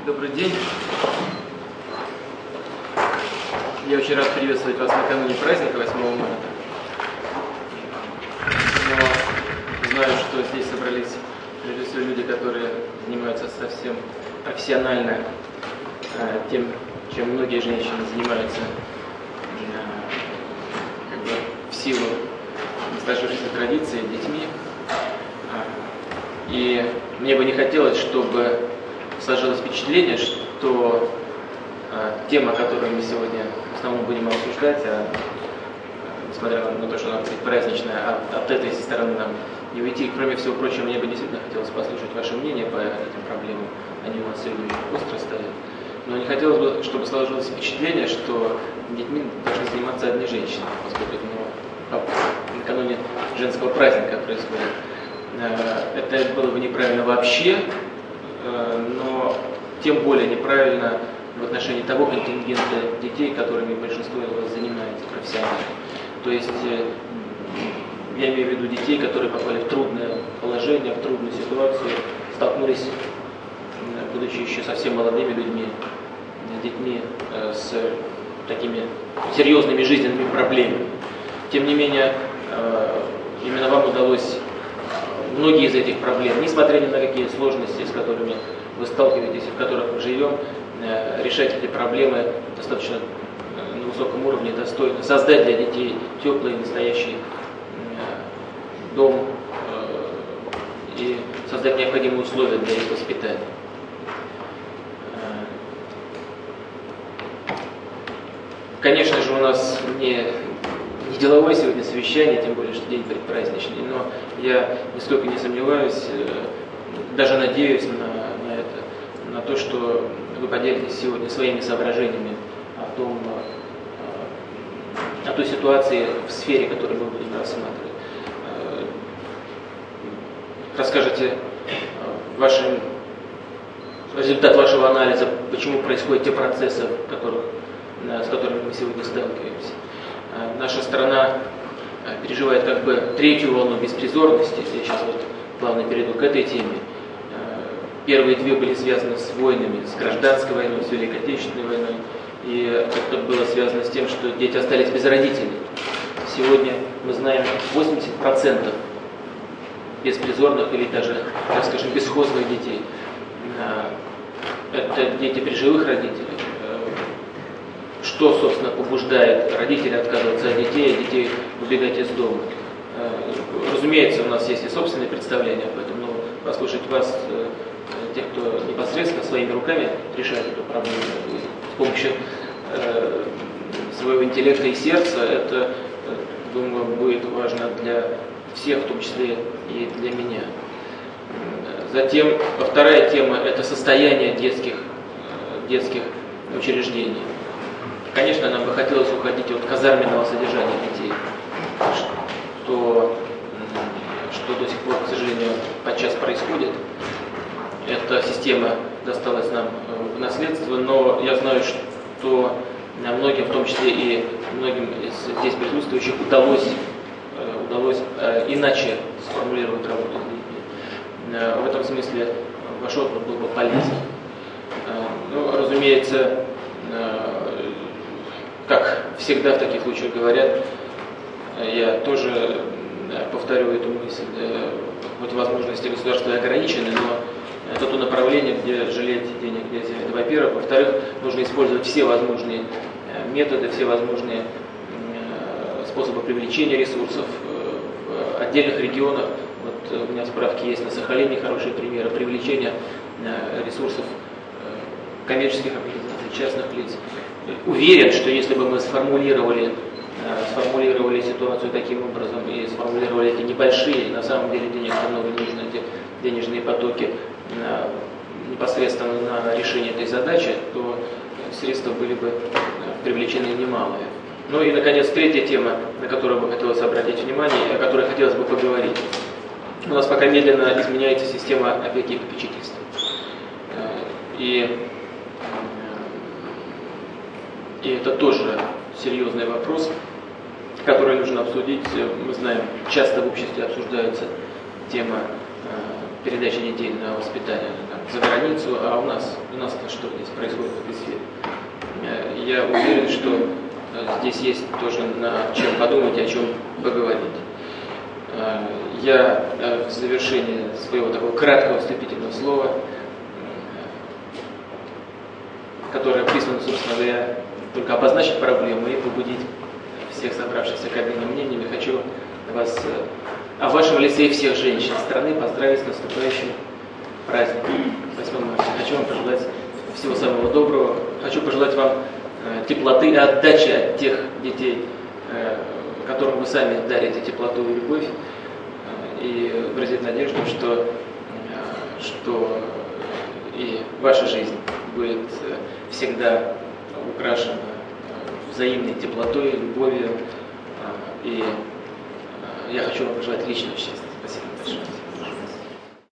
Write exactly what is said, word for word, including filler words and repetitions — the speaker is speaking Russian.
Добрый день. Я очень рад приветствовать вас накануне праздника восьмого марта. Но знаю, что здесь собрались прежде всего люди, которые занимаются совсем профессионально э, тем, чем многие женщины занимаются э, как бы в силу сложившейся традиции детьми. И мне бы не хотелось, чтобы сложилось впечатление, что э, тема, которую мы сегодня в основном будем обсуждать, а, э, несмотря на то, что она праздничная, от, от этой стороны нам не уйти. Кроме всего прочего, мне бы действительно хотелось послушать ваше мнение по этим проблемам. Они у нас сегодня очень остро стоят. Но не хотелось бы, чтобы сложилось впечатление, что детьми должны заниматься одни женщины, поскольку это ну, накануне женского праздника происходит. Это было бы неправильно вообще, но тем более неправильно в отношении того контингента детей, которыми большинство из вас занимается профессионально. То есть я имею в виду детей, которые попали в трудное положение, в трудную ситуацию, столкнулись, будучи еще совсем молодыми людьми, детьми с такими серьезными жизненными проблемами. Тем не менее, именно вам удалось многие из этих проблем, несмотря ни на какие сложности, с которыми вы сталкиваетесь и в которых мы живем, решать эти проблемы достаточно на высоком уровне, достойно, создать для детей теплый, настоящий дом и создать необходимые условия для их воспитания. Конечно же, у нас не Не деловое сегодня совещание, тем более, что день предпраздничный, но я нисколько не сомневаюсь, даже надеюсь на, на это, на то, что вы поделитесь сегодня своими соображениями о том, о той ситуации в сфере, которую мы будем рассматривать. Расскажете вашим, результат вашего анализа, почему происходят те процессы, которых, с которыми мы сегодня сталкиваемся. Наша страна переживает как бы третью волну беспризорности. Я сейчас вот плавно перейду к этой теме. Первые две были связаны с войнами, с гражданской войной, с Великой Отечественной войной. И это было связано с тем, что дети остались без родителей. Сегодня мы знаем восемьдесят процентов беспризорных или даже, так скажем, бесхозных детей. Это дети при живых родителях. Что, собственно, побуждает родителей отказываться от детей, а детей убегать из дома. Разумеется, у нас есть и собственные представления об этом, но послушать вас, тех, кто непосредственно своими руками решает эту проблему с помощью своего интеллекта и сердца, это, думаю, будет важно для всех, в том числе и для меня. Затем, вторая тема – это состояние детских, детских учреждений. Конечно, нам бы хотелось уходить от казарменного содержания детей, что, что до сих пор, к сожалению, подчас происходит. Эта система досталась нам в наследство, но я знаю, что многим, в том числе и многим из здесь присутствующих, удалось, удалось иначе сформулировать работу с детьми. В этом смысле ваш опыт был бы полезен. Ну, разумеется, как всегда в таких случаях говорят, я тоже повторю эту мысль, хоть возможности государства ограничены, но это то направление, где жалеть денег нельзя. Это, во-первых. Во-вторых, нужно использовать все возможные методы, все возможные способы привлечения ресурсов в отдельных регионах. Вот у меня справки есть на Сахалине, хорошие примеры привлечения ресурсов коммерческих организаций, частных лиц. Уверен, что если бы мы сформулировали, сформулировали ситуацию таким образом и сформулировали эти небольшие, на самом деле денег много не нужно, эти денежные потоки непосредственно на решение этой задачи, то средства были бы привлечены немалые. Ну и, наконец, третья тема, на которую бы хотелось обратить внимание, о которой хотелось бы поговорить. У нас пока медленно изменяется система опеки и попечительства. И И это тоже серьезный вопрос, который нужно обсудить. Мы знаем, часто в обществе обсуждается тема э, передачи детей на воспитание там, за границу, а у нас, у нас-то что здесь происходит в этой сфере. Я уверен, что здесь есть тоже на чем подумать и о чем поговорить. Я в завершении своего такого краткого вступительного слова, которое призвано, собственно говоря, только обозначить проблему и побудить всех собравшихся к обмену мнениями, хочу вас, а в вашем лице и всех женщин страны поздравить с наступающим праздником восьмого марта. Хочу вам пожелать всего самого доброго. Хочу пожелать вам теплоты и отдачи от тех детей, которым вы сами дарите теплоту и любовь, и выразить надежду, что, что и ваша жизнь будет всегда украшена взаимной теплотой, любовью. И я хочу вам пожелать личного счастья. Спасибо большое.